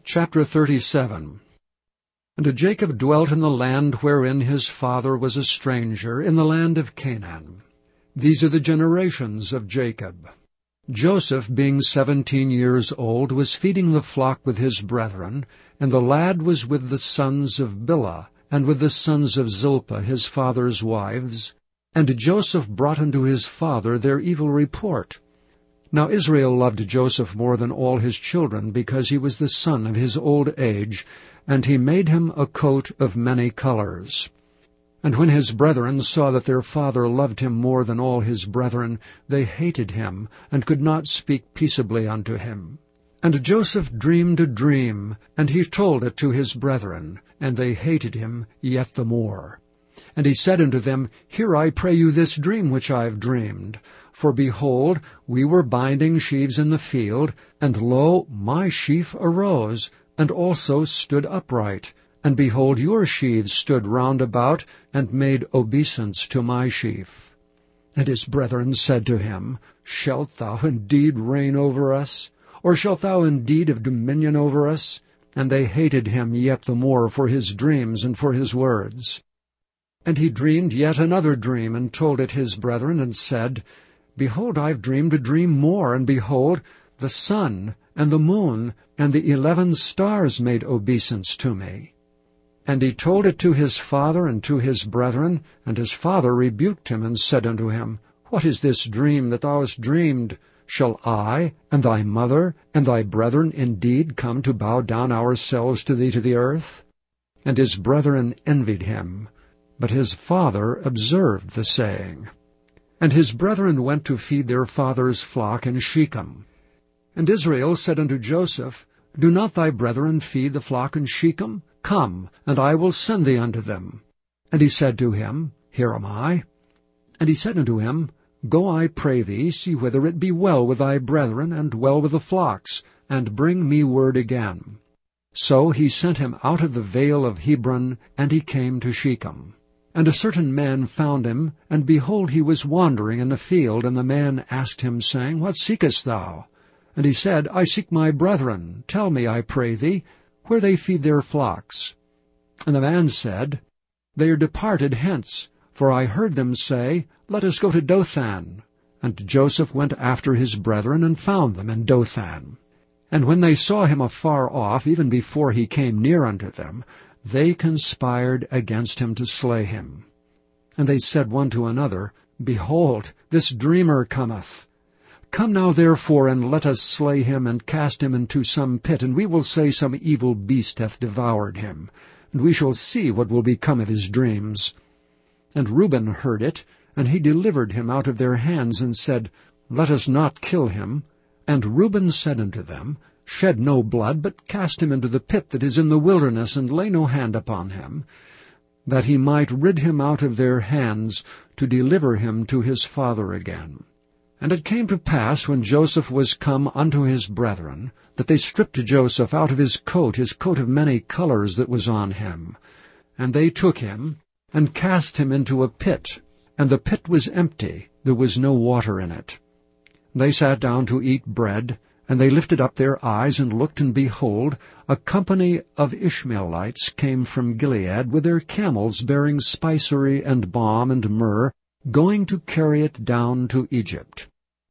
Chapter 37. And Jacob dwelt in the land wherein his father was a stranger, in the land of Canaan. These are the generations of Jacob. Joseph, being 17 years old, was feeding the flock with his brethren, and the lad was with the sons of Bilhah, and with the sons of Zilpah his father's wives. And Joseph brought unto his father their evil report. Now Israel loved Joseph more than all his children, because he was the son of his old age, and he made him a coat of many colors. And when his brethren saw that their father loved him more than all his brethren, they hated him, and could not speak peaceably unto him. And Joseph dreamed a dream, and he told it to his brethren, and they hated him yet the more. And he said unto them, Hear, I pray you, this dream which I have dreamed. For behold, we were binding sheaves in the field, and lo, my sheaf arose, and also stood upright. And behold, your sheaves stood round about, and made obeisance to my sheaf. And his brethren said to him, Shalt thou indeed reign over us? Or shalt thou indeed have dominion over us? And they hated him yet the more for his dreams and for his words. And he dreamed yet another dream, and told it his brethren, and said, Behold, I have dreamed a dream more, and behold, the sun, and the moon, and the 11 stars made obeisance to me. And he told it to his father and to his brethren, and his father rebuked him, and said unto him, What is this dream that thou hast dreamed? Shall I, and thy mother, and thy brethren indeed come to bow down ourselves to thee to the earth? And his brethren envied him, but his father observed the saying. And his brethren went to feed their father's flock in Shechem. And Israel said unto Joseph, Do not thy brethren feed the flock in Shechem? Come, and I will send thee unto them. And he said to him, Here am I. And he said unto him, Go, I pray thee, see whether it be well with thy brethren, and well with the flocks, and bring me word again. So he sent him out of the vale of Hebron, and he came to Shechem. And a certain man found him, and behold, he was wandering in the field, and the man asked him, saying, What seekest thou? And he said, I seek my brethren. Tell me, I pray thee, where they feed their flocks. And the man said, They are departed hence, for I heard them say, Let us go to Dothan. And Joseph went after his brethren, and found them in Dothan. And when they saw him afar off, even before he came near unto them, they conspired against him to slay him. And they said one to another, Behold, this dreamer cometh. Come now therefore, and let us slay him, and cast him into some pit, and we will say some evil beast hath devoured him, and we shall see what will become of his dreams. And Reuben heard it, and he delivered him out of their hands, and said, Let us not kill him. And Reuben said unto them, Shed no blood, but cast him into the pit that is in the wilderness, and lay no hand upon him, that he might rid him out of their hands, to deliver him to his father again. And it came to pass, when Joseph was come unto his brethren, that they stripped Joseph out of his coat of many colors that was on him. And they took him, and cast him into a pit, and the pit was empty, there was no water in it. They sat down to eat bread, and they lifted up their eyes, and looked, and behold, a company of Ishmaelites came from Gilead with their camels bearing spicery and balm and myrrh, going to carry it down to Egypt.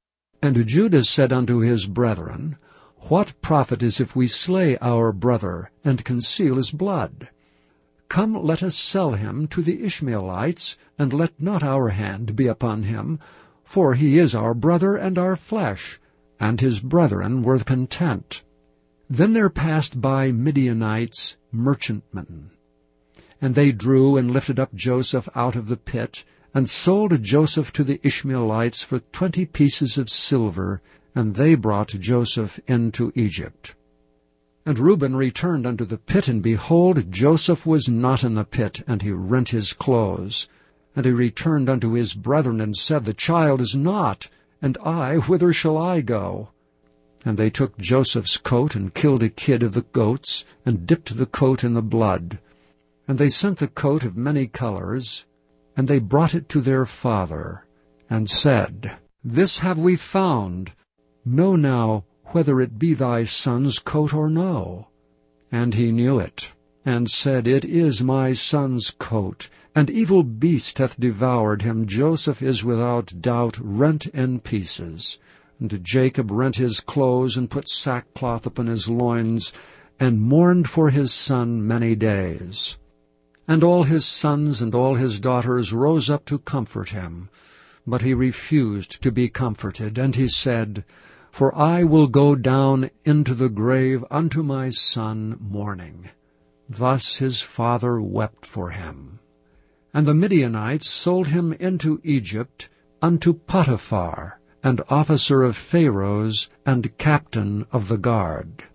And Judah said unto his brethren, What profit is if we slay our brother, and conceal his blood? Come, let us sell him to the Ishmaelites, and let not our hand be upon him, for he is our brother and our flesh. And his brethren were content. Then there passed by Midianites, merchantmen. And they drew and lifted up Joseph out of the pit, and sold Joseph to the Ishmaelites for 20 pieces of silver, and they brought Joseph into Egypt. And Reuben returned unto the pit, and behold, Joseph was not in the pit, and he rent his clothes. And he returned unto his brethren, and said, The child is not, and I, whither shall I go? And they took Joseph's coat, and killed a kid of the goats, and dipped the coat in the blood. And they sent the coat of many colors, and they brought it to their father, and said, This have we found. Know now whether it be thy son's coat or no. And he knew it, and said, It is my son's coat. An evil beast hath devoured him. Joseph is without doubt rent in pieces. And Jacob rent his clothes, and put sackcloth upon his loins, and mourned for his son many days. And all his sons and all his daughters rose up to comfort him. But he refused to be comforted, and he said, For I will go down into the grave unto my son mourning. Thus his father wept for him. And the Midianites sold him into Egypt unto Potiphar, an officer of Pharaoh's, and captain of the guard.